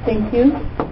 Thank you.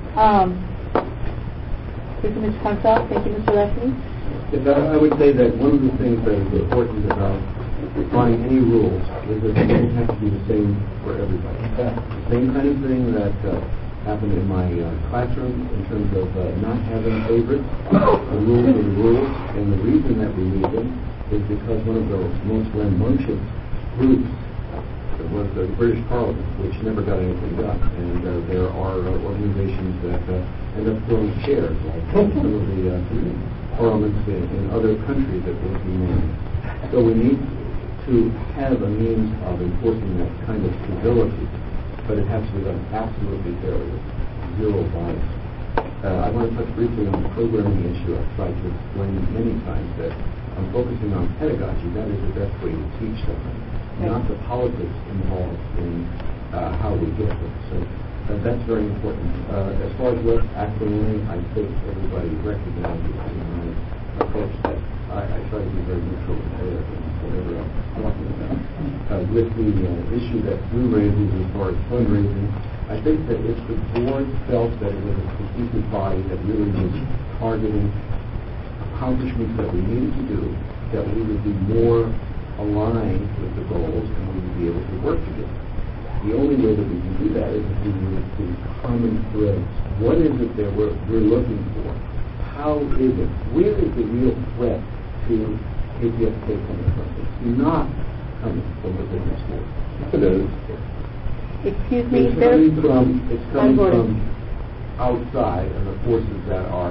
Thank you, Mr. Consall. Thank you, Mr. Leslie. Yes, I would say that one of the things that is important about applying any rules is that they don't have to be the same for everybody. The same kind of thing that happened in my classroom in terms of not having favorites. The rules are the rules, and the reason that we need them is because one of the most rambunctious groups was the British Parliament, which never got anything done. And there are organizations that end up throwing chairs, like some of the parliaments in other countries that will be named. So we need to have a means of enforcing that kind of stability, but it has to be done absolutely fairly, zero bias. I want to touch briefly on the programming issue. I've tried to explain many times that I'm focusing on pedagogy. That is the best way to teach something, not the politics involved in how we get there. So that's very important. As far as West acrimony, I think everybody recognizes in my approach that I try to be very neutral and fair in whatever I'm talking about. With the issue that Drew raises as far as fundraising, I think that if the board felt that it was a cohesive body that really was targeting accomplishments that we needed to do, that we would be more aligned with the goals and we would be able to work together. The only way that we can do that is if we move to common threads. What is it that we're looking for? How is it? Where is the real threat to KPFK coming from? It's not coming from the business world. Yes, it is. Excuse me, it's coming from outside, and the forces that are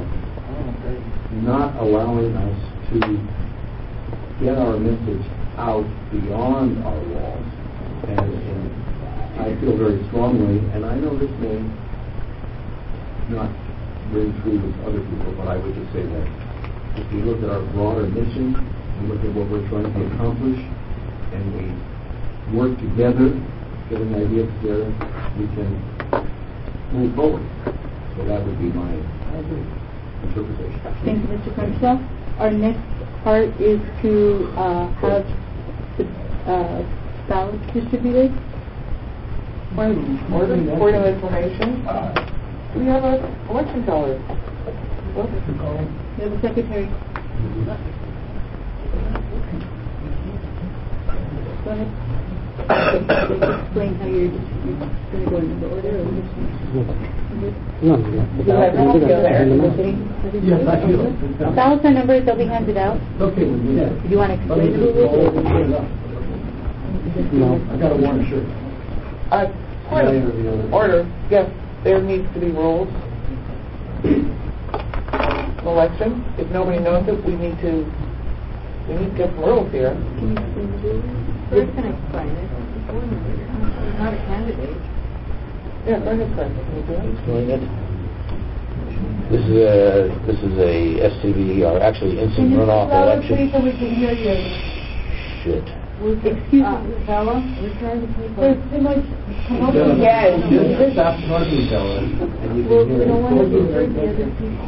not allowing us to get our message out beyond our walls. And I feel very strongly, and I know this may not ring true with other people, but I would just say that if we look at our broader mission, we look at what we're trying to accomplish, and we work together, getting ideas together, we can move forward. So that would be my interpretation. Thank you, Mr. Crenshaw. Our next part is to have the ballots distributed. Point of information. We have an election teller. We have a secretary. Go ahead. Explain how you're going to go in the order. Yes, I feel. Ballots are numbered, they'll be handed out. Okay. Yeah. Do you want to explain the rules? No, I got a warm shirt. Point of order. Yes, there needs to be rules. Election. If nobody knows it, we need to get some rules here. Can you explain the rules? We're going to explain it. I'm not a candidate. Yeah, go ahead, Fred. Can you do it? Explain it. This is a STV, or actually instant runoff election. Please, so we can hear you. Shit. Excuse me, Bella. We're trying to keep there's too much. Yes. Just stop talking, Bella. We don't want to disturb the other people.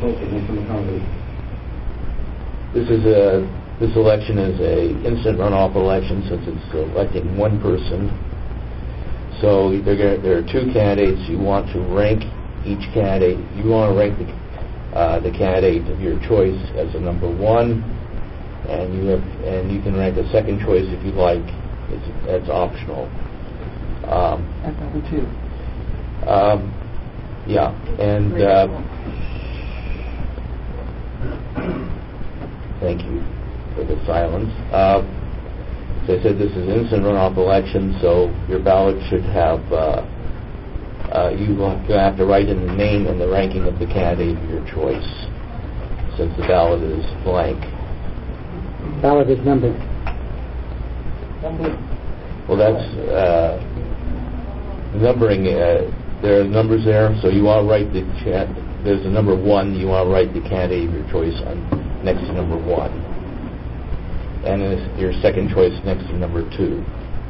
This election is a instant runoff election since it's electing one person. So there are two candidates. You want to rank each candidate. You want to rank the candidate of your choice as a number one, and you can rank a second choice if you like. That's optional. That's number two. Yeah, and thank you for the silence. As I said, this is an instant runoff election, so your ballot should have, you have to write in the name and the ranking of the candidate of your choice, since the ballot is blank. Ballot is numbered. Well, that's numbering. There are numbers there, so you want to write there's a number one, you want to write the candidate of your choice next to number one. And your second choice next to number two.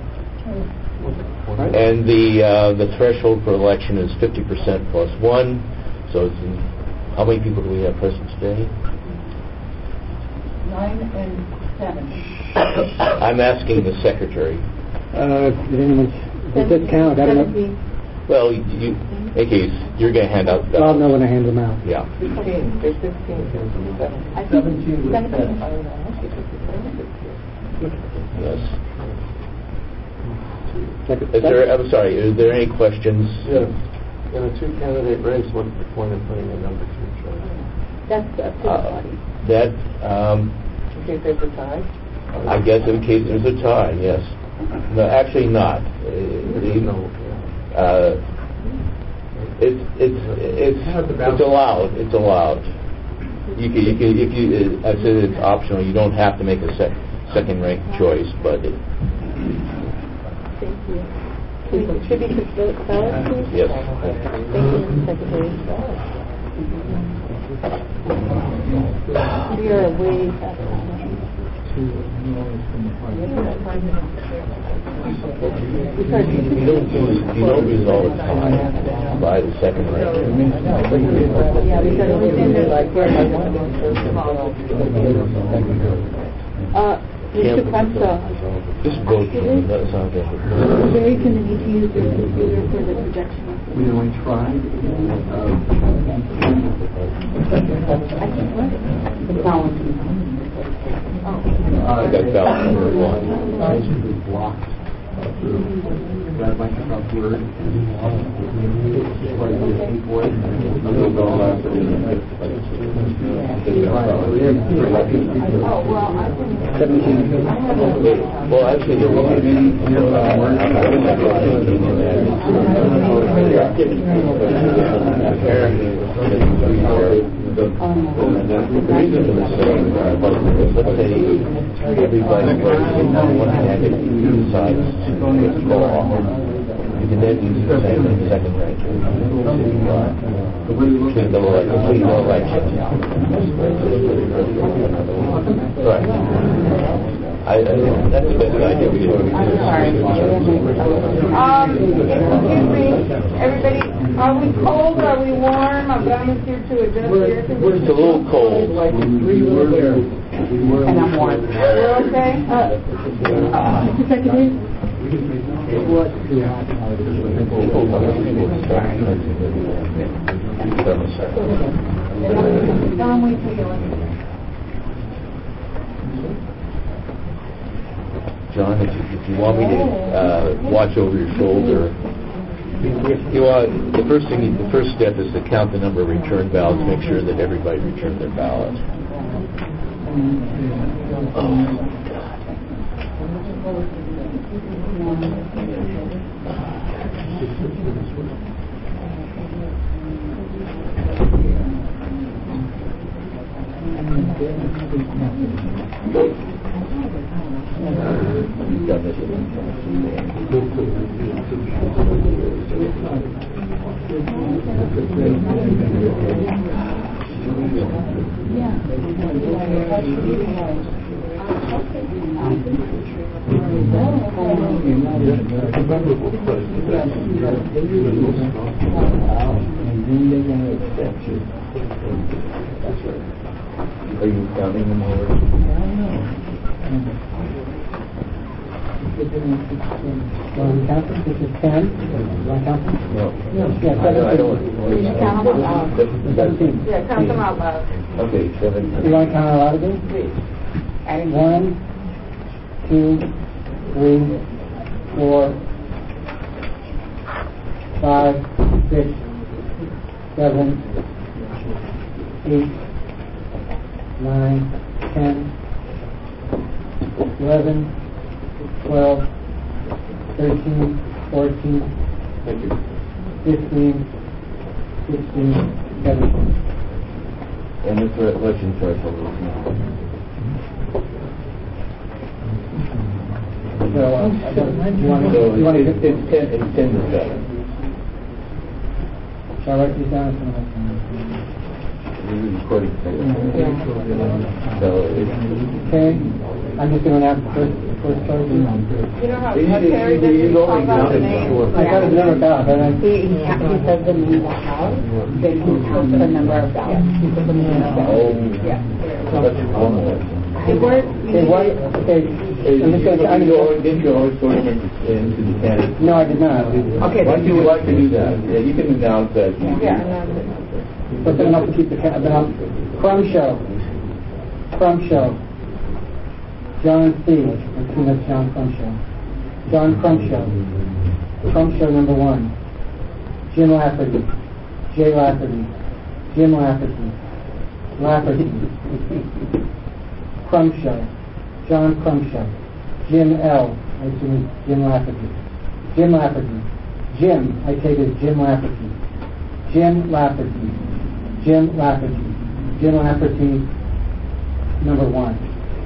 And the threshold for election is 50% plus one. So it's how many people do we have present today? 9 and 7. I'm asking the secretary. Did anyone? It does count. I don't know. Well, okay, you're going to hand out. I'll know when I hand them out. Yeah. 16. There's 16. I think 17 was 17. Yes. Second. I'm sorry. Is there any questions? Yes. In a two-candidate race, what's the point of putting a number two choice? That's up to the body. That, In case there's a tie. I guess, in case there's a tie. Yes. No, actually not. It's allowed. It's allowed. You can if you. I said it's optional. You don't have to make a second-ranked choice, but. Thank you. Should be the ballot, please? Yes. Thank you, Secretary. We are way past time. You don't resolve a tie by the second rank. Yeah, because within the Mr. Kwanzaa, Just vote. That sounds good. Jerry's going to need to use the computer for the projection. We only tried. I think what? The balance. I got ballot number 1. Basically blocked through. Got Microsoft Word. Well, actually, there was let's say everybody one candidate decides to go off. You can then use the same in the second rank. Complete the election. Right. That's the best idea we do. Excuse me, everybody, are we cold, are we warm? I've got us here to adjust here. It's a little cold. And I'm warm. We're okay? Mr. Secretary? It was too hot. Don't wait till you John, if you want me to watch over your shoulder, the first step is to count the number of returned ballots, make sure that everybody returned their ballot. Oh, Are you counting them already? This is 10. No. Yeah, I don't. Can you count them out loud? 17. Yeah, count them out loud. Okay, 7. You want to count out loud again? Please. 1, 2, 3, 4, 5, 6, 7, 8, 9, 10, 11, 12, 13, 14, 15, 16, 17. And the election threshold is now. So, you want to It's 10 to 7. shall I write these down? This is recording. So Okay, I'm just going to ask the first person. You know how Terry doesn't call out the name? I got his number down, but I... He says the name out loud, then he counts the number of ballots. He puts them in the ballot. that's one more. It works. Okay, what, okay, I'm just gonna, Didn't you always sort them into the candidates? no, I did not. Okay. Why do you like to do that? Yeah, you can announce that. Yeah, But then I'll have to keep the Crum Show. John C. Let's see, that's John Crum Show. John Crum Show. Crum Show number 1. Jim Lafferty. Jay Lafferty. Jim Lafferty. Crum Show. John Crum Show. Jim L. I assume it's Jim Lafferty. Jim Lafferty. Jim, I take it as Jim Lafferty. Jim Lafferty. Jim Lafferty. Jim Lafferty, number 1.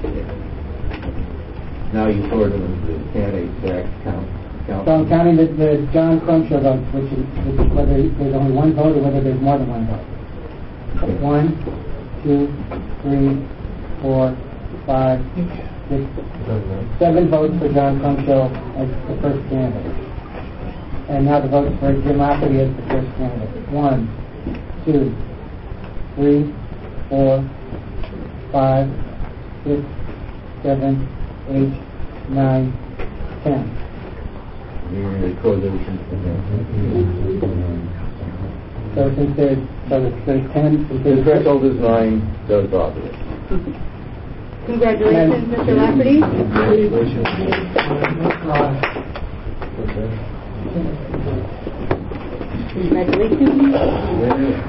Now you sort them into the candidates that count. So I'm counting the John Crum Show votes, which is whether there's only one vote or whether there's more than one vote. 1, 2, 3, 4, 5, 6, 7 votes for John Crum Show as the first candidate. And now the votes for Jim Lafferty as the first candidate. 1, 2, 3, 4, 5, 6, 7, 8, 9, 10. You're going to record those. So since there's 10, The threshold is 9, so it's obvious. Congratulations, Mr. Lafferty. Congratulations.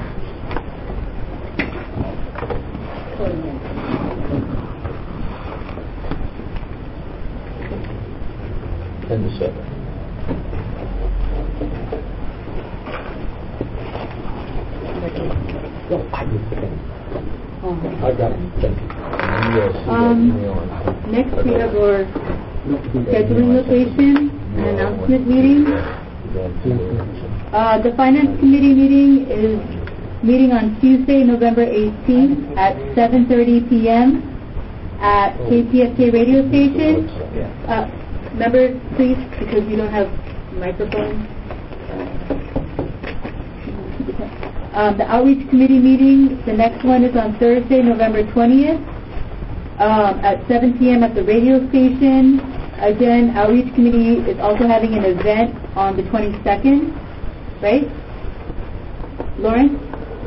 And the 7. I got it. Next we have our scheduling location and announcement meeting. The Finance Committee meeting is meeting on Tuesday, November 18th at 7:30 p.m. at KPFK radio station. Members, please, because we don't have microphones. The Outreach Committee meeting, the next one is on Thursday, November 20th at 7 p.m. at the radio station. Again, Outreach Committee is also having an event on the 22nd, right? Lawrence?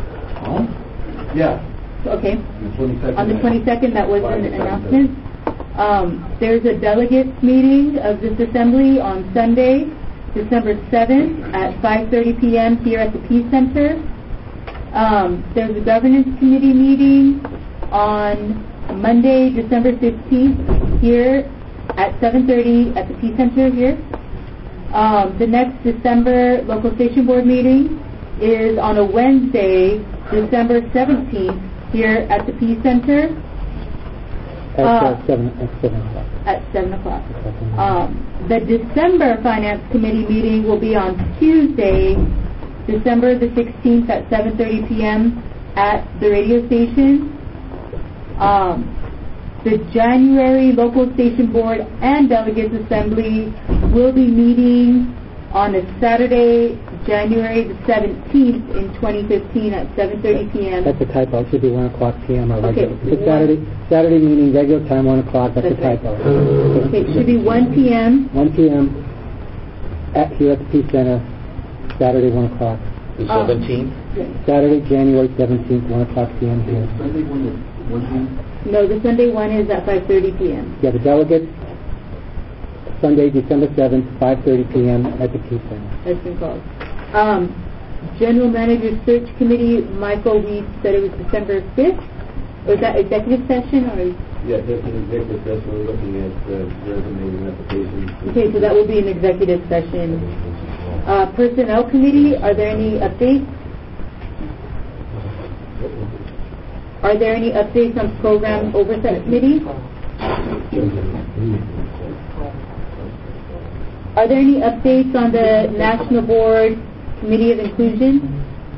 Yeah. Okay. The 22nd. On the 22nd, that was an announcement. There's a delegates meeting of this assembly on Sunday, December 7th at 5:30 p.m. here at the Peace Center. There's a governance committee meeting on Monday, December 15th here at 7:30 at the Peace Center here. The next December local station board meeting is on a Wednesday, December 17th here at the Peace Center. At 7 o'clock. At 7 o'clock. The December Finance Committee meeting will be on Tuesday, December the 16th at 7:30 p.m. at the radio station. The January local station board and delegates assembly will be meeting on a Saturday, January the 17th in 2015 at 7:30 p.m. That's a typo. It should be 1 o'clock p.m. or regular. Okay. It's Saturday meeting, regular time, 1 o'clock. That's a typo. Okay, it should be 1 p.m. 1 p.m. Here at the Peace Center, Saturday, 1 o'clock. The 17th? Saturday, January 17th, 1 o'clock p.m. here. Sunday one at 1 p.m.? No, the Sunday one is at 5:30 p.m. Yeah, the delegates, Sunday, December 7th, 5:30 p.m. at the Peace Center. That's been called. General Manager Search Committee, Michael, we said it was December 5th. Was that executive session or? Yeah, that's an executive session. We're looking at resumes and applications. Okay, so that will be an executive session. Personnel Committee, are there any updates? Are there any updates on Program Oversight Committee? Are there any updates on the National Board Committee of Inclusion?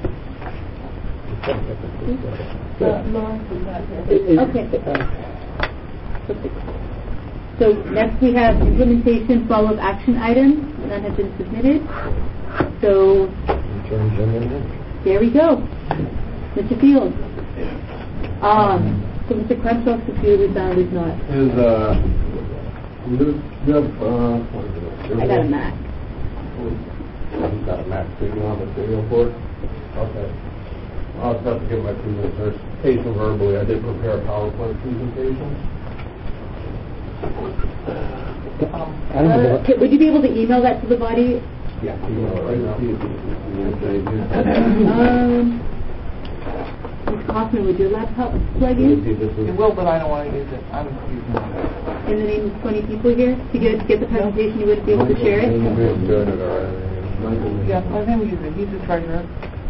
Okay. So next we have implementation follow-up action items. None have been submitted. So there we go. Mr. Fields. So So Mr. Crenshaw, computer is down, is not. You have, I got a Mac. You got a Mac, so you don't have a video for it? Okay. I'll just have to give my presentation verbally. I did prepare a PowerPoint presentation. Would you be able to email that to the body? Yeah. Right now. Ms. Kaufman, would your laptop plug in? It will, but I don't want to use it. I'm using it. In the name of 20 people here? To get the presentation, you wouldn't be able to share it? Yeah, let him use it. He's the treasurer.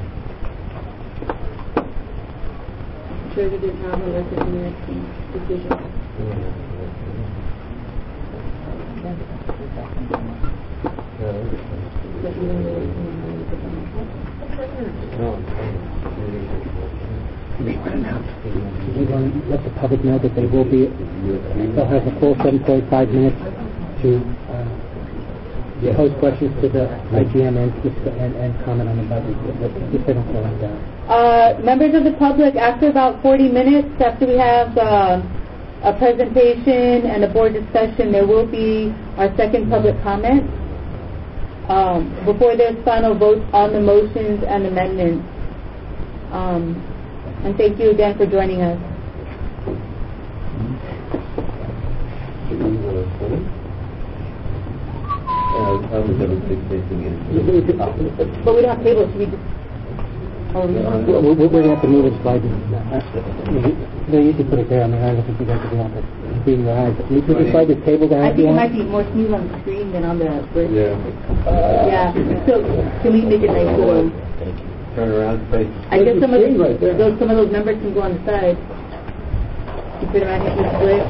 Treasurer did not elect the next decision. We want to let the public know that they will be, they'll have a full 7.5 minutes to pose questions to the IGM and comment on the budget. If they don't slow it down. Members of the public, after about 40 minutes, after we have a presentation and a board discussion, there will be our second public comment before there's final votes on the motions and amendments. And thank you again for joining us. But we don't have tables. Should we just... We're going to have to move it slightly. They usually put it there. I mean, I don't think you guys would want to see your eyes. Can you put the slide the table down? I think it might be more smooth on the screen than on the bridge. Yeah. So can we make it nice little... Turn around, face. I guess some of those numbers can go on the side. You put them out here, split.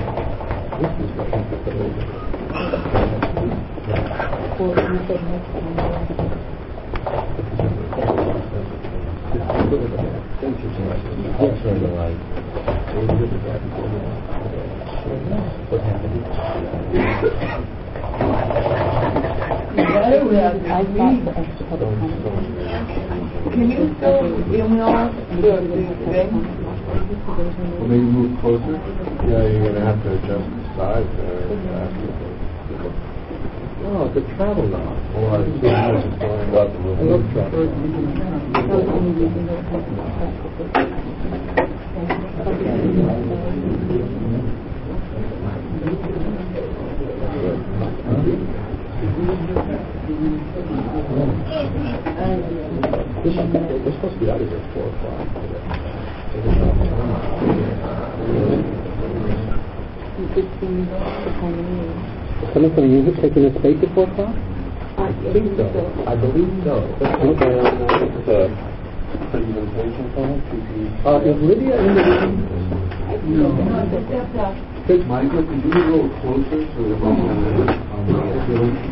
What happened? Can you still email the thing? Well, maybe move closer. Yeah, you're going to have to adjust the size there. Oh, it's a travel now. Oh, I see how this is going up. I love travel. We're supposed to be out of here at 4 o'clock today. Someone from you taking a space at 4 o'clock? I believe so. It's a presentation for is Lydia in the room? No. Michael, could you be a little closer so that we can on the film?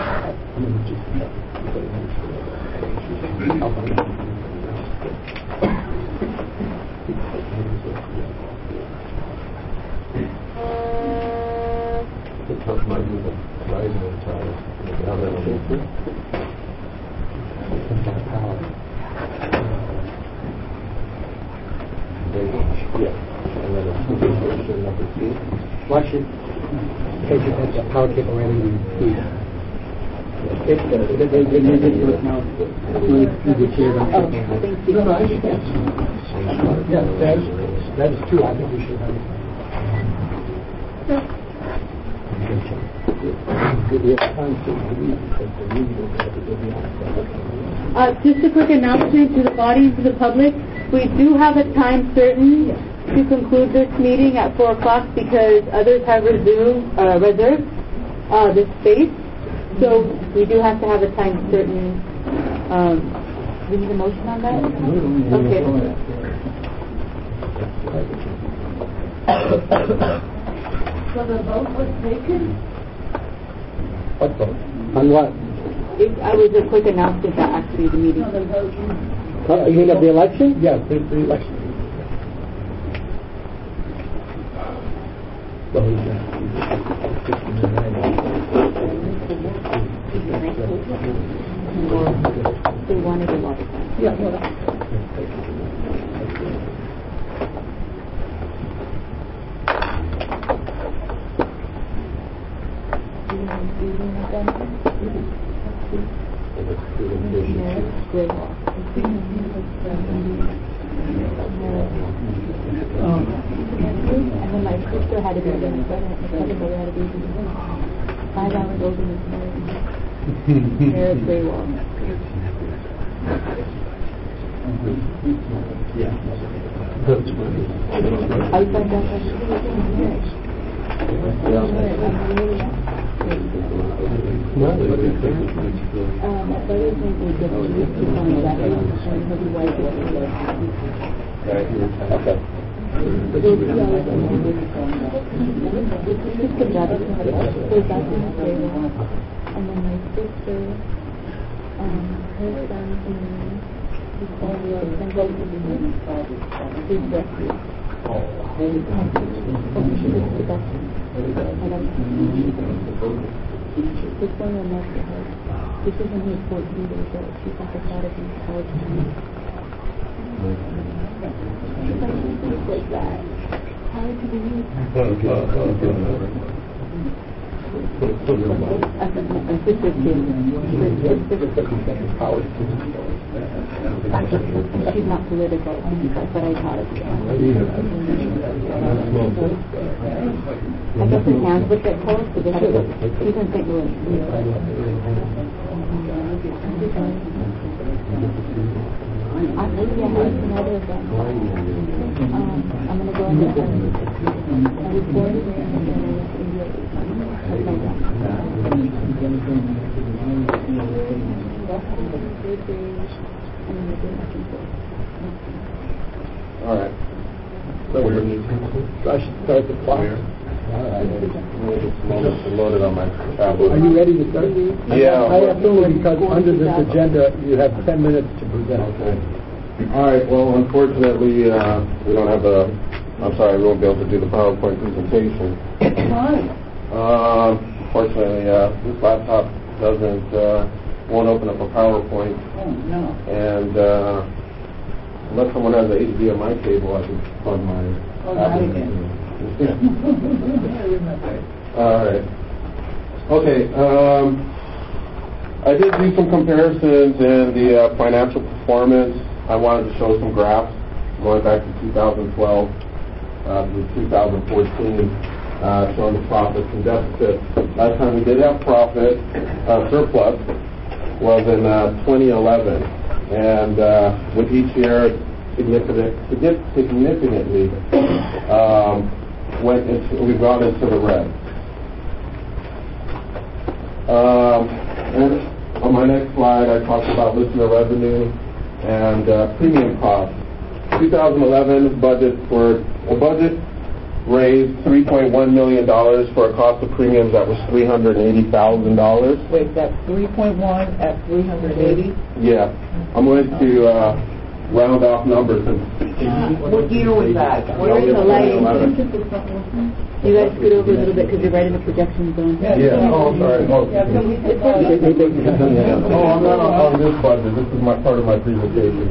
Watch it. Take the power cable right in the feet. They need it to it now. Thank you. Yeah, that is true. I think we should have it. Just a quick announcement to the body and to the public. We do have a time certain to conclude this meeting at 4 o'clock because others have reserved this space. So we do have to have a time certain. Do we need a motion on that? Okay. So the vote was taken? What vote? On what? I was a quick announcement that actually the meeting. You mean of the election? Yes, the election. They wanted a lot of time. Yeah, no, sister had a baby. My cousin brother had a baby. 5 hours older than her. They're very well. Yeah. That's funny. I found out that she was getting married. My brother's name is Jeffrey. He's on the back and his wife is Okay. and then my sister, her son's name is only a single is Jeffrey. She was the best. This one will never her. This is when he was 14 years old. She's like a thought of his college time. She's like, things like that. How did you believe? My sister's kid. She's not political, but I taught her. I guess his hands would get cold because they had to go. He's in St. Louis. Actually, I have another of them. I'm going to go in there. I was born here and then I went to India. That's my dad. All right. So I should start the clock. It's loaded on my tablet. Are you ready to start? Yeah. I have to, because under this agenda, you have 10 minutes to present. Okay. All right. Well, unfortunately, we don't have the. I'm sorry, we won't be able to do the PowerPoint presentation. Fortunately, this laptop won't open up a PowerPoint. Oh, no. And unless someone has an HDMI cable, I can plug my. All right. Okay. I did do some comparisons in the financial performance. I wanted to show some graphs going back to 2012 to 2014. Showing the profits and deficits. Last time we did have profit, surplus, was in 2011. And with each year, significantly we've gone into the red. And on my next slide, I talked about listener revenue and premium costs. 2011 budget raised $3.1 million for a cost of premiums that was $380,000. Wait, that's 3.1 at 380? Yeah. I'm going to round off numbers. What year was that? We're in the light. 2011. You guys scoot over a little bit because you're right in the projection zone. Yeah. Oh, sorry. Oh, I'm not on this budget. This is my part of my presentation.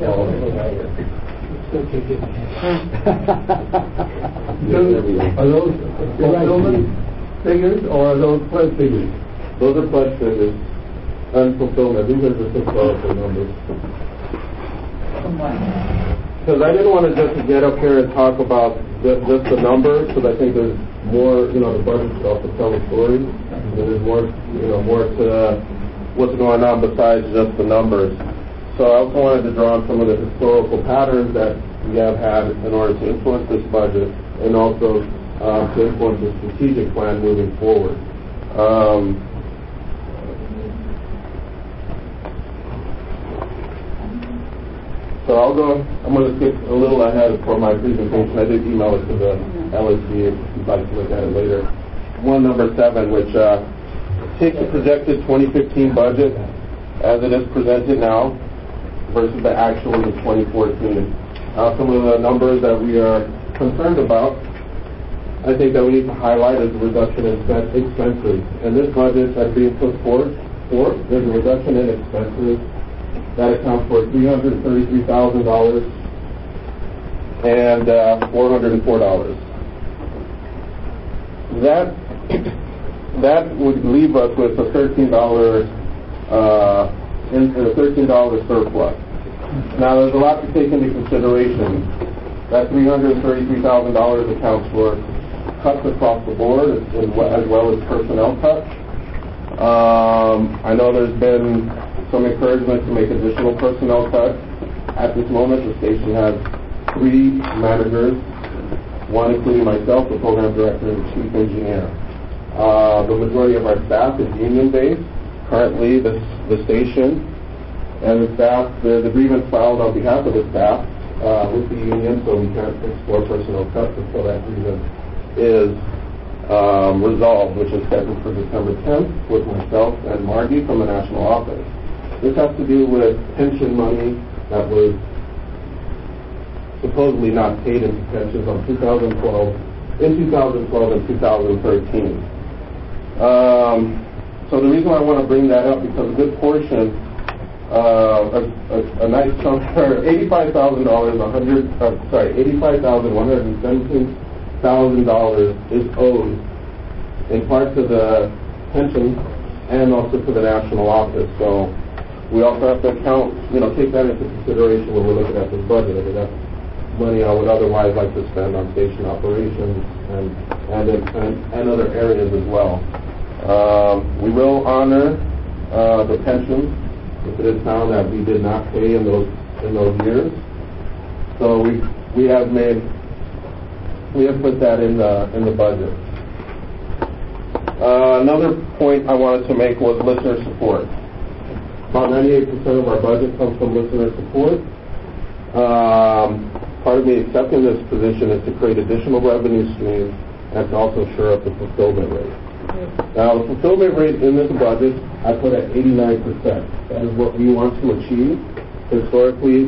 Are those fulfillment figures or are those pledge figures? Those are pledge figures and fulfillment. These are just historical numbers. Because I didn't want to just get up here and talk about just the numbers, because I think there's more, the budget stuff to tell the story. And there's more to what's going on besides just the numbers. So I also wanted to draw on some of the historical patterns that we have had in order to influence this budget and also to influence the strategic plan moving forward. So I'm going to skip a little ahead for my presentation. I did email it to the LSD if you'd like to look at it later. Number 7, which takes the projected 2015 budget as it is presented now versus the actual in 2014. Some of the numbers that we are concerned about, I think that we need to highlight is the reduction in expenses. And this budget that's being put forth, there's a reduction in expenses that accounts for $333,000 and $404. That would leave us with a $13 surplus. Now, there's a lot to take into consideration. That $333,000 accounts for cuts across the board as well as personnel cuts. I know there's been some encouragement to make additional personnel cuts. At this moment, the station has 3 managers, one including myself, the program director and the chief engineer. The majority of our staff is union-based. Currently, the station and the staff, the grievance filed on behalf of the staff with the union, so we can't explore personnel cuts until that grievance is resolved, which is scheduled for December 10th with myself and Margie from the national office. This has to do with pension money that was supposedly not paid into pensions in 2012 and 2013. So the reason I want to bring that up because a good portion, a nice chunk, $85,117,000 is owed in part to the pension and also to the national office. So we also have to take that into consideration when we're looking at this budget. I mean, that's money I would otherwise like to spend on station operations and other areas as well. We will honor the pensions if it is found that we did not pay in those years. So we have put that in the budget. Another point I wanted to make was listener support. About 98% of our budget comes from listener support. Part of me accepting this position is to create additional revenue streams and to also shore up the fulfillment rate. Now, the fulfillment rate in this budget, I put at 89%. That is what we want to achieve. Historically,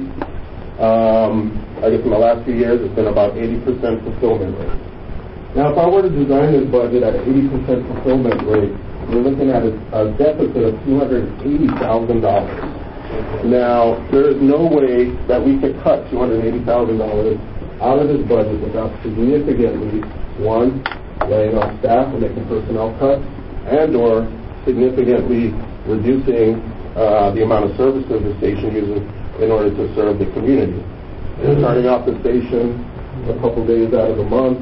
I guess in the last few years, it's been about 80% fulfillment rate. Now, if I were to design this budget at an 80% fulfillment rate, we're looking at a deficit of $280,000. Now, there is no way that we could cut $280,000 out of this budget without significantly, one, laying off staff and making personnel cuts, and or significantly reducing the amount of services the station uses in order to serve the community. Starting off the station a couple days out of the month,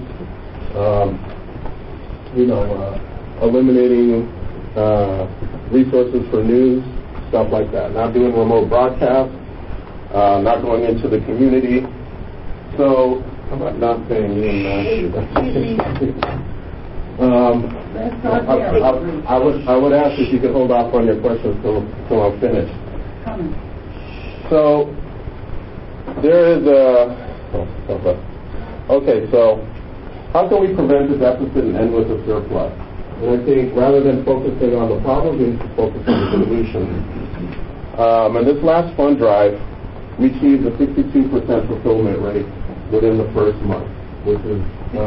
eliminating resources for news, stuff like that. Not doing remote broadcasts, not going into the community. So, how about not paying you and I would ask if you could hold off on your questions till I'm finished. So, there is okay, so how can we prevent the deficit and end with a surplus? And I think rather than focusing on the problem, we need to focus on the solution. And this last fund drive, we achieved a 62% fulfillment rate within the first month, which is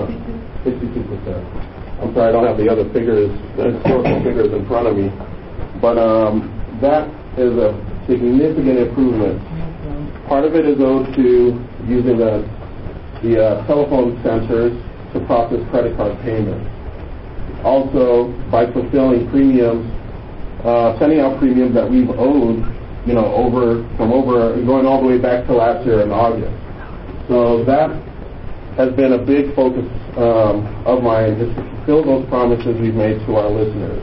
62%. I'm sorry, I don't have the other figures, the historical figures in front of me, but that is a significant improvement. Part of it is owed to using the telephone sensors to process credit card payments. Also, by fulfilling premiums, sending out premiums that we've owed, going all the way back to last year in August. So that has been a big focus of mine, is to fulfill those promises we've made to our listeners.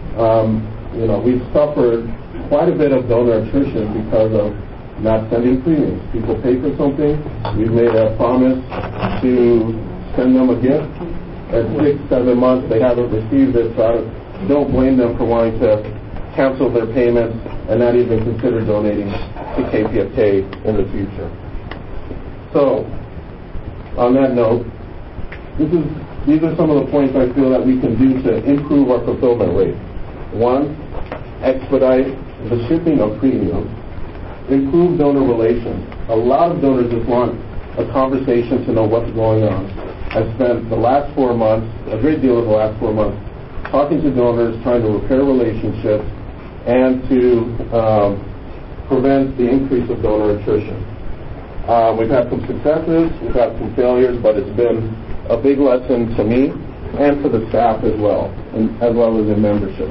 We've suffered quite a bit of donor attrition because of not sending premiums. People pay for something, we've made a promise to send them a gift. At 6-7 months, they haven't received it, so I don't blame them for wanting to cancel their payments and not even consider donating to KPFK in the future. So, on that note, these are some of the points I feel that we can do to improve our fulfillment rate. One, expedite the shipping of premiums. Improve donor relations. A lot of donors just want a conversation to know what's going on. I've spent the last 4 months, a great deal of the last 4 months, talking to donors, trying to repair relationships, and to prevent the increase of donor attrition. We've had some successes, we've had some failures, but it's been a big lesson to me and to the staff as well as in membership.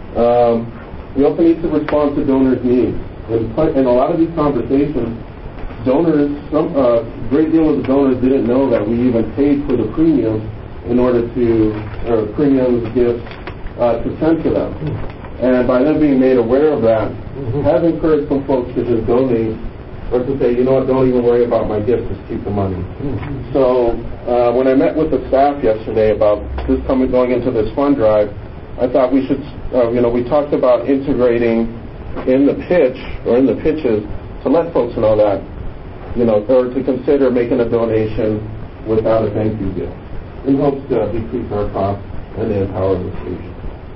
We also need to respond to donors' needs. In a lot of these conversations, donors, a great deal of the donors didn't know that we even paid for the premiums in order to, or premiums gifts to send to them. And by them being made aware of that, has encouraged some folks to just donate, or to say, you know what, don't even worry about my gift, just keep the money. So when I met with the staff yesterday about this going into this fund drive, I thought we should, we talked about integrating in the pitch, or in the pitches, to let folks know that, or to consider making a donation without a thank you gift, in hopes to decrease our costs and empower the station.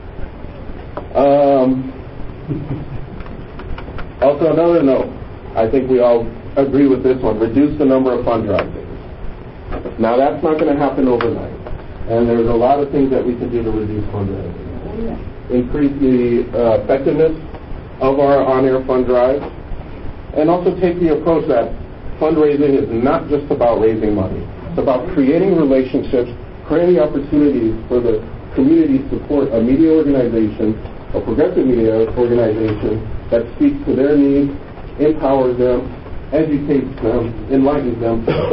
Also, another note, I think we all agree with this one, reduce the number of fund drive days. Now, that's not going to happen overnight, and there's a lot of things that we can do to reduce fund drive days. Increase the effectiveness of our on-air fund drive, and also take the approach that fundraising is not just about raising money. It's about creating relationships, creating opportunities for the community to support a media organization, a progressive media organization that speaks to their needs, empowers them, educates them, enlightens them to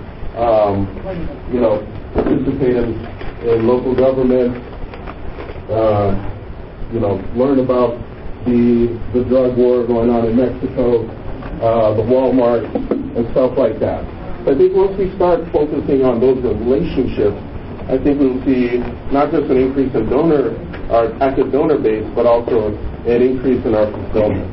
participate in local government, learn about the drug war going on in Mexico, the Walmart, and stuff like that. I think once we start focusing on those relationships, I think we'll see not just an increase in our active donor base, but also an increase in our fulfillment.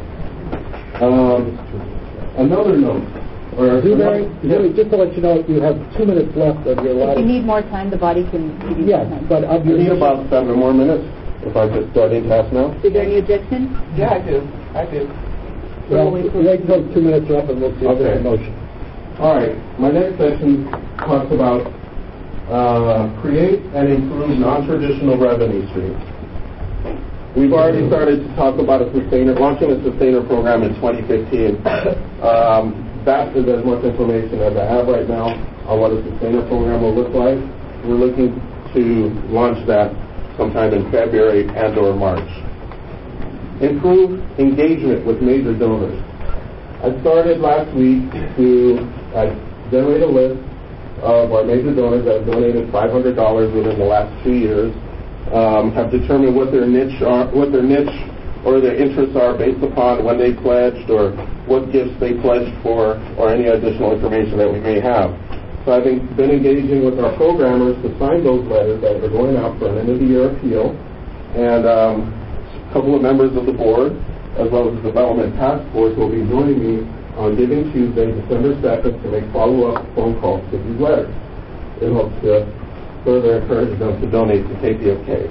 Another note. Just to let you know, you have 2 minutes left of your If life. you need more time, the body can give you more time. But of I your need about 7 more minutes if I just start in task now. Is there any objection? Yeah, I do. well, wait until 2 minutes are up and we'll see if there's a motion. All right. My next section talks about create and improve non-traditional revenue streams. We've already started to talk about launching a sustainer program in 2015. That is as much information as I have right now on what a sustainer program will look like. We're looking to launch that sometime in February and or March. Improve engagement with major donors. I started last week to generate a list of our major donors that have donated $500 within the last 2 years, have determined what their niche or their interests are based upon when they pledged or what gifts they pledged for or any additional information that we may have. So I've been engaging with our programmers to sign those letters that are going out for an end-of-the-year appeal, and a couple of members of the board, as well as the development task force, will be joining me on Giving Tuesday, December 2nd, to make follow-up phone calls to these letters in hopes to further encourage them to donate to KPFK.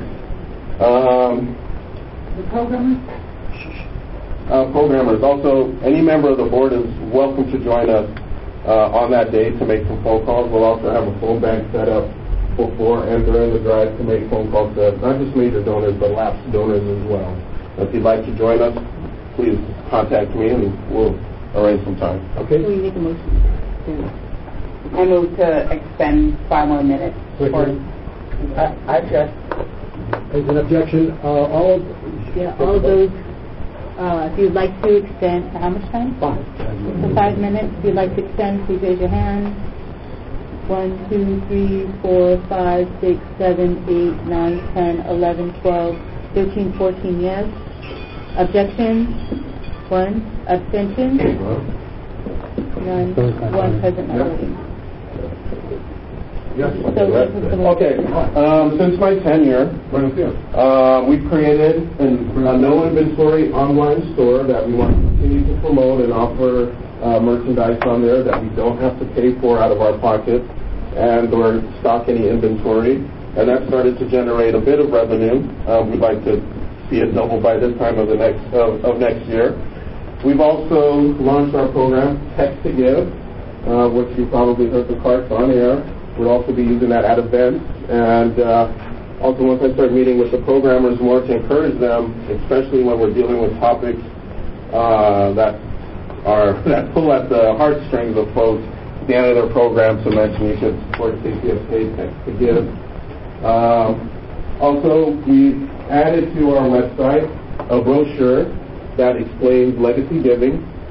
The programmers? Programmers. Also, any member of the board is welcome to join us on that day to make some phone calls. We'll also have a phone bank set up before and during the drive to make phone calls to not just major donors, but lapsed donors as well. If you'd like to join us, please contact me and we'll arrange some time. Okay? Can we make a motion? I move to extend 5 more minutes. I object. There's an objection. All of those, if you'd like to extend, how much time? 5. For 5 minutes. If you'd like to extend, please raise your hand. 1, 2, 3, 4, 5, 6, 7, 8, 9, 10, 11, 12, 13, 14, yes. Objections? 1. Abstentions? None. 1 present, not voting. Yes. So, Okay. Since my tenure, we've created a no inventory online store that we want to continue to promote and offer merchandise on there that we don't have to pay for out of our pocket and or stock any inventory. And that started to generate a bit of revenue. We'd like to see it double by this time of next year. We've also launched our program, Text to Give, which you probably heard the cards on air. We'll also be using that at events, and also once I start meeting with the programmers more to encourage them, especially when we're dealing with topics that pull at the heartstrings of folks at the end of their program, to mention you should support KPFK Text to Give. Also, we've added to our website a brochure that explains legacy giving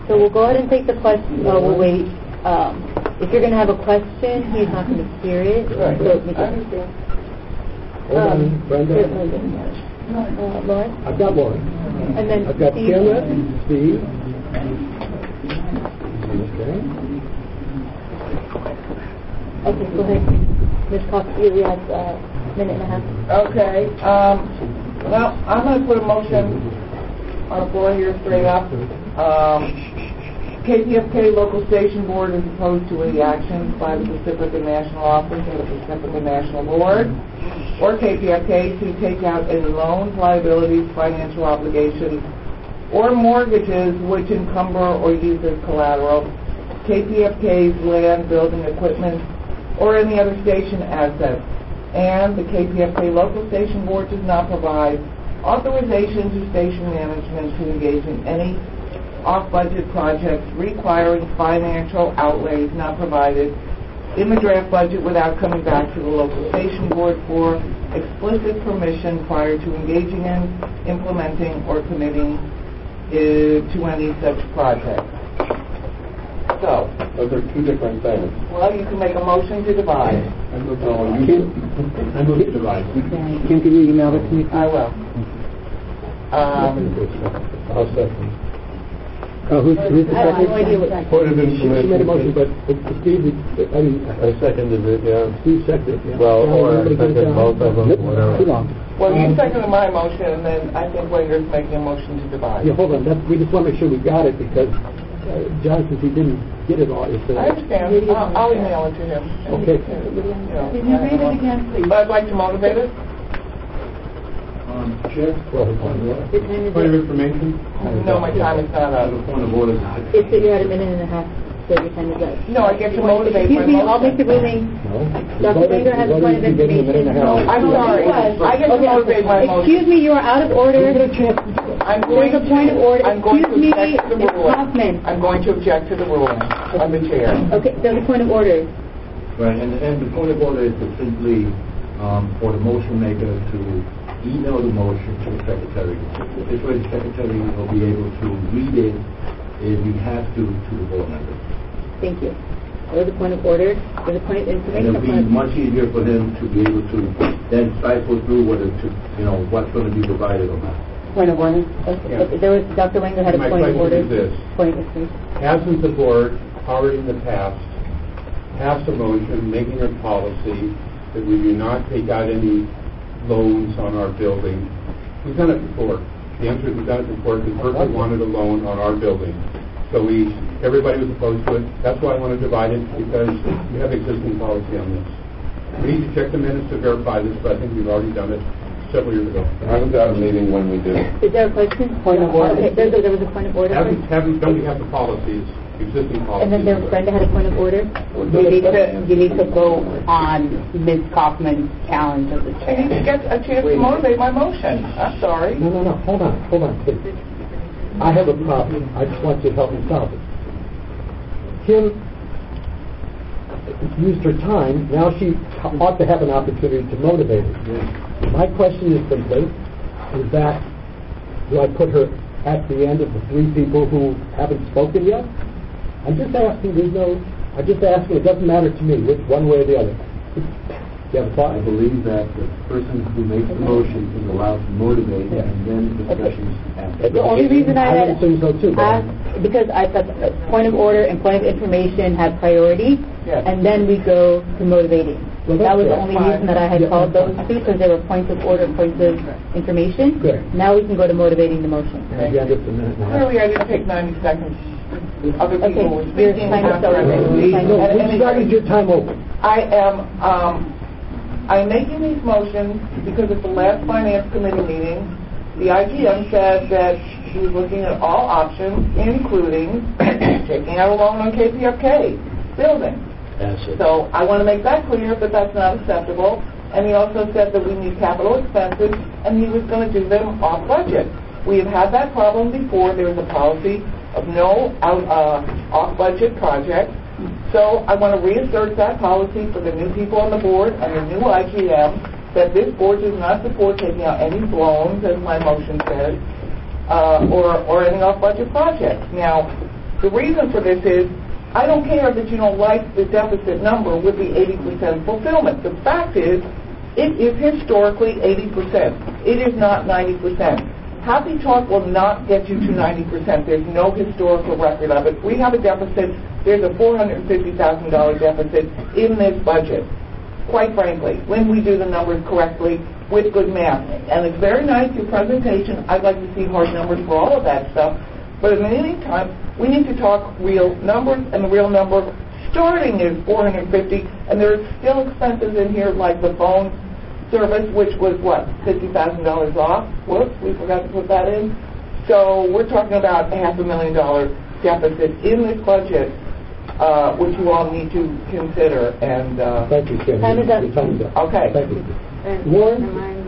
So we'll go ahead and take the question. We'll wait. If you're going to have a question, he's not going to hear it. Right. So, I understand. Brenda. Lauren? I've got Lauren. And then I've got Steve. Kenneth, Steve. Okay. Okay, go ahead. Ms. Cox, you have a minute and a half. Okay, well, I'm going to put a motion on the floor here straight up. KPFK Local Station Board is opposed to any actions by the Pacifica National Office or the Pacifica National Board or KPFK to take out any loans, liabilities, financial obligations, or mortgages which encumber or use as collateral KPFK's land, building, equipment, or any other station assets. And the KPFK Local Station Board does not provide authorization to station management to engage in any off-budget projects requiring financial outlays not provided in the draft budget without coming back to the local station board for explicit permission prior to engaging in, implementing, or committing to any such project. So, Those are two different things. well, you can make a motion to divide. I move to divide. Kim, can you email it to me? I will. I'll second. Who's the I have no idea what Point of She made a motion, but Steve, I seconded it, yeah. Steve seconded it. Yeah. Well, or I Everybody get it second down? both of them, Nope, whatever. Too long. Well, you seconded my motion, and then I think Wenger's making a motion to divide. Yeah, hold on. We just want to make sure we got it because John, since he didn't get it all, it's I understand. I'll email it to him. Okay. Can you read it again, please? But I'd like to motivate it. Chair? The time is Point of up. information? No, my time is not up. The point of order. It's that you're at a minute and a half, so your time is up. No, I get to motivate my Excuse me, I'll make the motion. ruling. Dr. Wenger has a point of information. I'm sorry. I get to motivate my Excuse motion. me, you are out of order. I'm going There's a point of order. I'm going to Excuse me, object to the Ms. ruling. Kaufman. I'm going to object to the ruling of the chair. Okay, there's a point of order. Right, and the point of order is to simply, for the motion maker to email the motion to the secretary. This way the secretary will be able to read it if he has to the board members. Thank you. There's a point of order. There's a point of And information. it'll be much easier for them to be able to then cipher through whether to, what's going to be divided or not. Point of order. Yeah. There was, Dr. Wenger had a My point of order. question is this. Point of information. Hasn't the board already in the past passed a motion making a policy that we do not take out any loans on our building? We've done it before. The answer is we've done it before because Berkeley wanted a loan on our building. So everybody was opposed to it. That's why I want to divide it, because we have existing policy on this. We need to check the minutes to verify this, but I think we've already done it several years ago. I was at a meeting when we did. Is there a question? Point of order. Okay, there was a point of order. Don't we have the policies, existing policies? And then Brenda had a point of order. You need to vote on Ms. Kaufman's challenge of the I need to chair. get a chance to motivate my motion. I'm sorry. No. Hold on, please. I have a problem. I just want you to help me solve it. Kim used her time. Now she ought to have an opportunity to motivate it. My question is simply, do I put her at the end of the three people who haven't spoken yet? I'm just asking. It doesn't matter to me which one way or the other. You have a thought? I believe that the person who makes the motion is allowed to motivate, and then discussions happen. The only reason I would assume so too. asked, because I thought point of order and point of information had priority, Yes. and then we go to motivating. Well, That was the that's only fine. reason that I had called those two, because they were points of order, points of information. Good. Now we can go to motivating the motion. Yeah, just a minute and a half. Clearly, I didn't take 90 seconds. Other Okay, people were your speaking. time is not over. directly. No, At We any started rate, your time over. I'm making these motions because at the last Finance Committee meeting, the IGM said that she was looking at all options, including taking out a loan on KPFK building. That's it. So I want to make that clear that that's not acceptable. And he also said that we need capital expenses, and he was going to do them off budget. We have had that problem before. There is a policy of no off budget projects. So I want to reassert that policy for the new people on the board and the new IGM, that this board does not support taking out any loans, as my motion says, or any off-budget projects. Now, The reason for this is, I don't care that you don't like the deficit number with the 80% fulfillment. The fact is, it is historically 80%. It is not 90%. Happy Talk will not get you to 90%. There's no historical record of it. We have a deficit. There's a $450,000 deficit in this budget, quite frankly, when we do the numbers correctly with good math. And it's very nice, your presentation. I'd like to see hard numbers for all of that stuff. But in the meantime, we need to talk real numbers, and the real number starting is $450, and there are still expenses in here like the phone service, which was, what, $50,000 off? Whoops, we forgot to put that in. So we're talking about a $500,000 deficit in this budget, which you all need to consider. And thank you, Kim. Time is up. Okay. Thank you. Warren?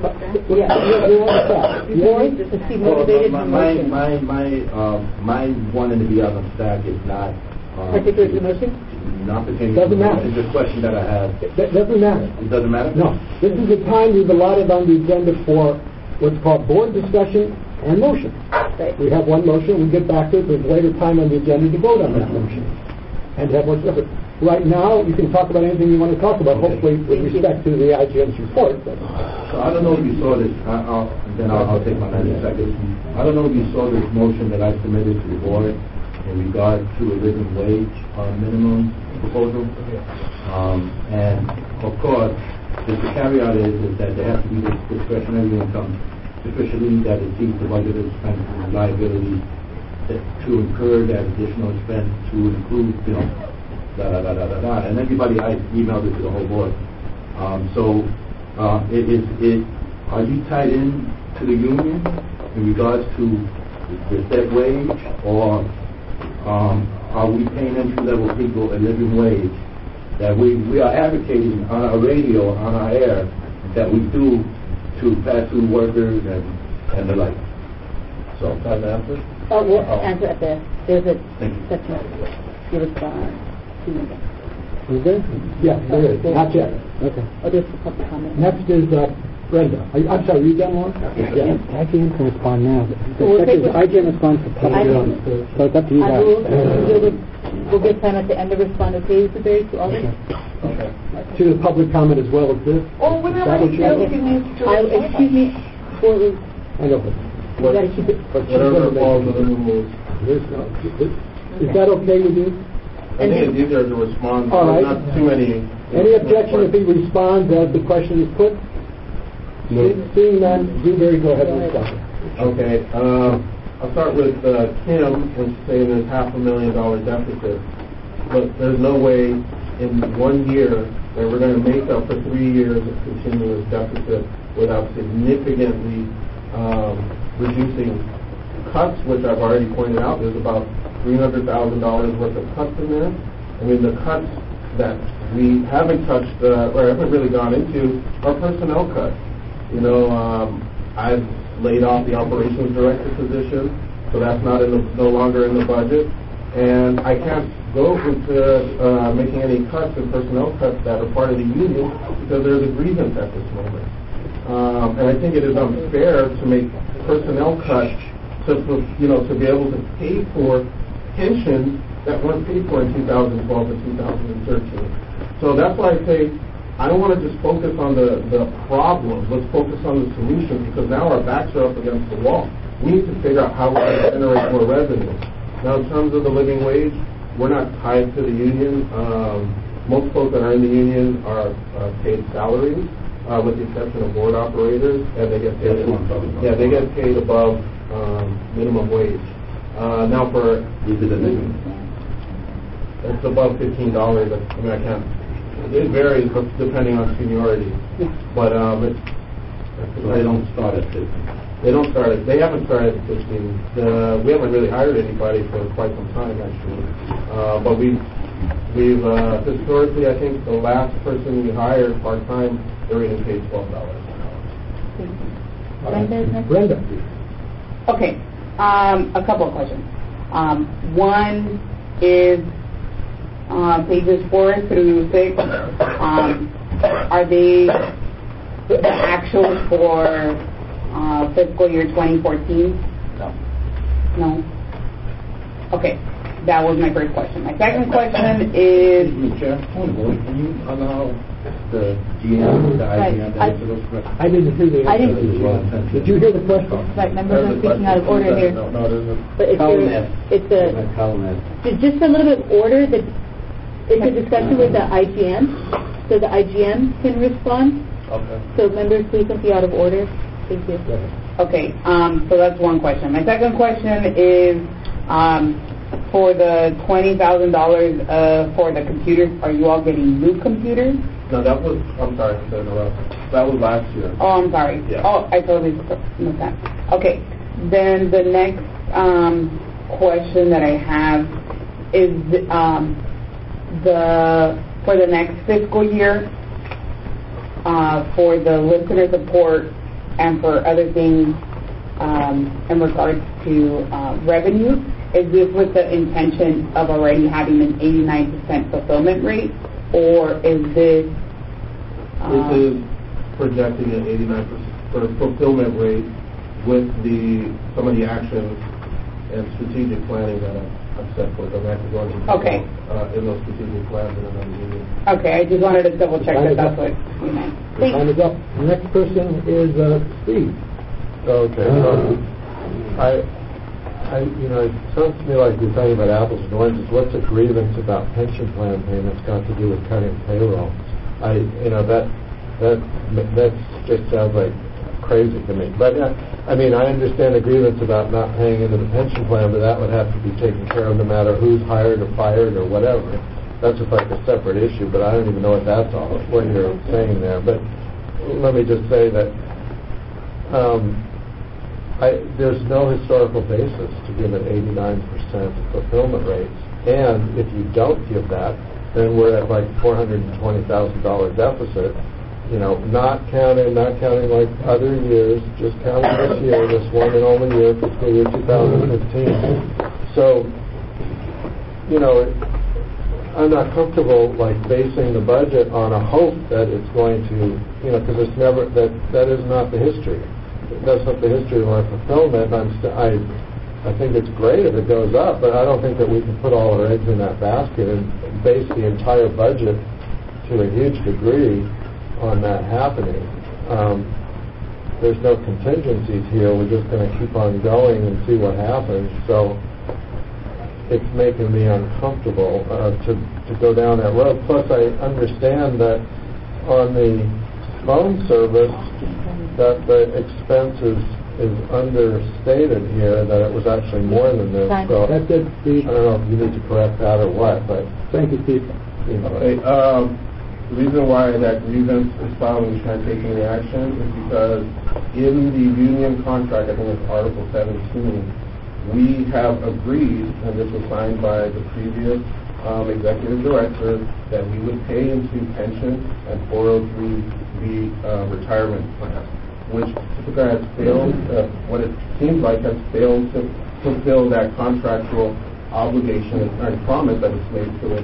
Warren, to see motivated emotion. My wanting to be on the stack is not Particular emotion? not pertaining Doesn't to matter. It's a question that I have. That doesn't matter. It doesn't matter? No. This is the time we've allotted on the agenda for what's called board discussion and motion. Right. We have one motion. We get back to it. There's later time on the agenda to vote on that motion and have what's different. Right now, you can talk about anything you want to talk about, hopefully with respect to the IGM's report. So I don't know if you saw this. I'll take my 90 seconds. I don't know if you saw this motion that I submitted to the board in regard to a living wage minimum proposal. And of course, the caveat is that there has to be this discretionary income sufficiently that exceeds the budget expenses and liabilities to incur that additional expense to include, and everybody, I emailed it to the whole board. Are you tied in to the union in regards to the set wage, or are we paying entry-level people a living wage that we are advocating on our radio, on our air, that we do to fast food workers and the like? So, time to answer? We'll answer at there's a Thank you. section to respond to. Is there? Yeah, there is. Not yet. Okay. Oh, there's a public comment. Next is Brenda. I'm sorry, are you done, Warren? Yeah, IGM can respond now. We'll take IGM responds to public comment, so it's up to you guys. We'll get time at the end to respond, okay, Mr. Berry, to all this? To the public comment as well as this? Or whenever you feel you need to Excuse me, before we, I know, but you gotta keep it. Whatever falls within the rules. Is that okay with you? I think it's easier to respond. All right. Not too many. Any objection if he responds as the question is put? No. Seeing none, Dewberry, go ahead and respond. Okay. I'll start with Kim and saying there's $500,000 deficit. But there's no way in 1 year that we're going to make up for 3 years of continuous deficit without significantly reducing cuts, which I've already pointed out. There's about $300,000 worth of cuts in there. I mean, the cuts that we haven't touched or haven't really gone into are personnel cuts. I've laid off the operations director position, so that's no longer in the budget. And I can't go into making any cuts in personnel cuts that are part of the union because there's a grievance at this moment. And I think it is unfair to make personnel cuts to be able to pay for pensions that weren't paid for in 2012 or 2013. So that's why I say I don't want to just focus on the problems. Let's focus on the solutions, because now our backs are up against the wall. We need to figure out how we're going to generate more revenue. Now, in terms of the living wage, we're not tied to the union. Most folks that are in the union are paid salaries, with the exception of board operators, and they get paid. They get paid above minimum wage. Now, for it's above $15. I mean, I can't. It varies depending on seniority, but they don't start at 15. They don't start at. They haven't started at 15. We haven't really hired anybody for quite some time, actually. But we've historically, I think the last person we hired part time, they were getting paid $12 an hour. Brenda. Okay, a couple of questions. One is pages 4 through 6. Are they the actuals for fiscal year 2014? No. No? Okay. that was my first question. My second question is, Mr. Chair, point of order, can you allow the GM, the IGM, to answer those questions? I didn't hear the I didn't- answer. Did you hear the question? Right, members are speaking out of order here. No, there's a But if column you're, F. it's There's a, a column F. just a little bit of order, that it's a discussion with the IGM, so the IGM can respond. Okay. So members, please don't be out of order. Thank you. okay, so that's one question. My second question is, for the $20,000 for the computers, are you all getting new computers? No, that was, I'm sorry to interrupt. That was last year. Oh, I'm sorry. Yeah. Oh, I totally missed that. Okay, then the next question that I have is for the next fiscal year, for the listener support and for other things in regards to revenue, is this with the intention of already having an 89% fulfillment rate, or is this... This is projecting an 89% fulfillment rate with some of the actions and strategic planning that I've set forth. I'm actually going to Okay. In those strategic plans in another meeting. Okay, I just wanted to double check that that's what you meant. Time is up. The next person is Steve. Okay. It sounds to me like you're talking about apples and oranges. What's a grievance about pension plan payments got to do with cutting payroll? That just sounds like crazy to me. But I understand the grievance about not paying into the pension plan, but that would have to be taken care of no matter who's hired or fired or whatever. That's just like a separate issue, but I don't even know what you're saying there. But let me just say that there's no historical basis to give an 89% fulfillment rate. And if you don't give that, then we're at like $420,000 deficit. Not counting like other years, just counting this year, this one and only year, fiscal year 2015. So, I'm not comfortable like basing the budget on a hope that it's going to, because it's never that is not the history. That's not the history of our fulfillment. I think it's great if it goes up, but I don't think that we can put all our eggs in that basket and base the entire budget to a huge degree on that happening. There's no contingencies here. We're just going to keep on going and see what happens. So it's making me uncomfortable to go down that road. Plus, I understand that on the phone service that the expense is understated here, that it was actually more than this. So That's it, Steve. I don't know if you need to correct that or what, but Thank you, Steve. Okay. The reason why that grievance is filed and we can't take any action is because in the union contract, I think it's Article 17, we have agreed, and this was signed by the previous executive director, that we would pay into pension and 403B retirement plans, which typically has failed, what it seems like has failed to fulfill that contractual obligation and promise that it's made to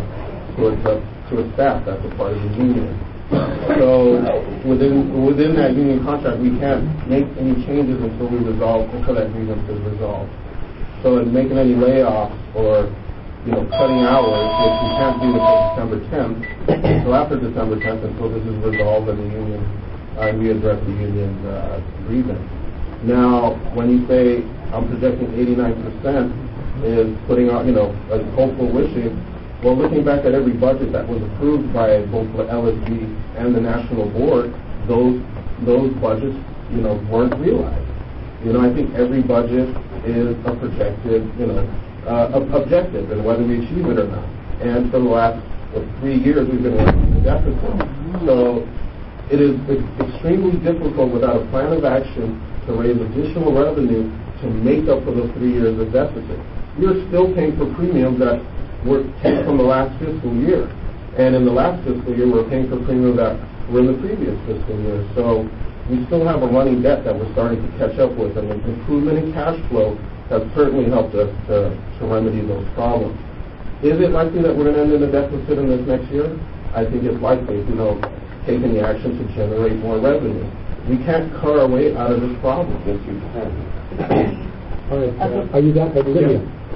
its staff. That's a part of the union. So within that union contract, we can't make any changes until that grievance is resolved. So in making any layoffs or cutting hours, which we can't do until December 10th, until after December 10th, until this is resolved and the union we address the union's grievance. Now, when you say I'm projecting 89% is putting out, a hopeful wishing. Well, looking back at every budget that was approved by both the LSD and the National Board, those budgets, weren't realized. I think every budget is a projected, objective, and whether we achieve it or not. And for the last 3 years, we've been working the deficit. So it is extremely difficult without a plan of action to raise additional revenue to make up for those 3 years of deficit. You're still paying for premiums that came from the last fiscal year. And in the last fiscal year, we're paying for premiums that were in the previous fiscal year. So we still have a running debt that we're starting to catch up with. And the improvement in cash flow has certainly helped us to remedy those problems. Is it likely that we're going to end in a deficit in this next year? I think it's likely if we don't take any action to generate more revenue. We can't cut our way out of this problem. Yes, you can. All right. Are you done? Lydia?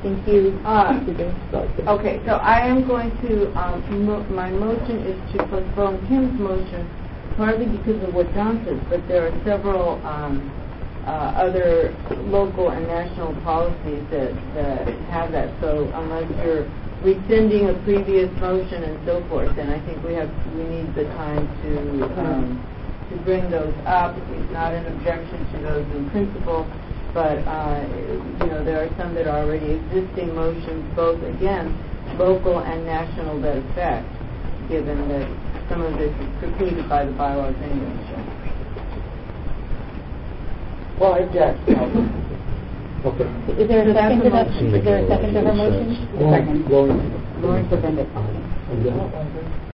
Thank you. Okay, so I am going to, my motion is to postpone Kim's motion, partly because of what John says, but there are several other local and national policies that have that. So unless you're rescinding a previous motion and so forth, then I think we need the time to bring those up. It's not an objection to those in principle, but there are some that are already existing motions, both again local and national, that affect, given that some of this is precluded by the bylaws anyway. Well, I object. Okay. Is there a second to that? Is there a second to her motion? Lauren. Lauren seconded.